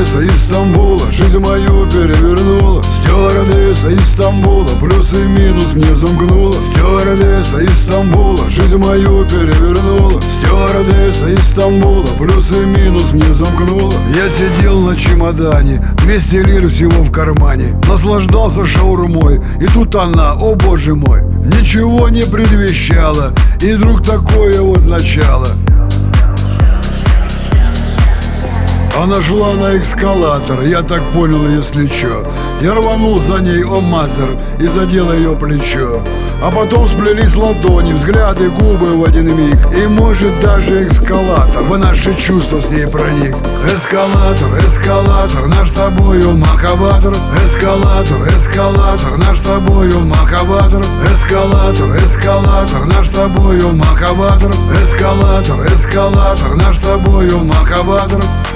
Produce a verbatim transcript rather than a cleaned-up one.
Стюардесса из Стамбула жизнь мою перевернула. Стюардесса из Стамбула плюс и минус мне замкнула. Стюардесса из Стамбула жизнь мою перевернула. Стюардесса из Стамбула плюс и минус мне замкнула. Я сидел на чемодане, двести лир всего в кармане, наслаждался шаурмой, и тут она, о боже мой, ничего не предвещала, и вдруг такое вот начало. Она шла на эскалатор, я так понял, если чё. Я рванул за ней, о мазер, и задел ее плечо. А потом сплелись ладони, взгляды, губы в один миг. И может даже эскалатор в наши чувства с ней проник. Эскалатор, эскалатор, наш с тобою махабатор. Эскалатор, эскалатор, наш с тобою махабатор. Эскалатор, эскалатор, наш с тобою махабатор. Эскалатор, эскалатор, наш с тобою махабатор.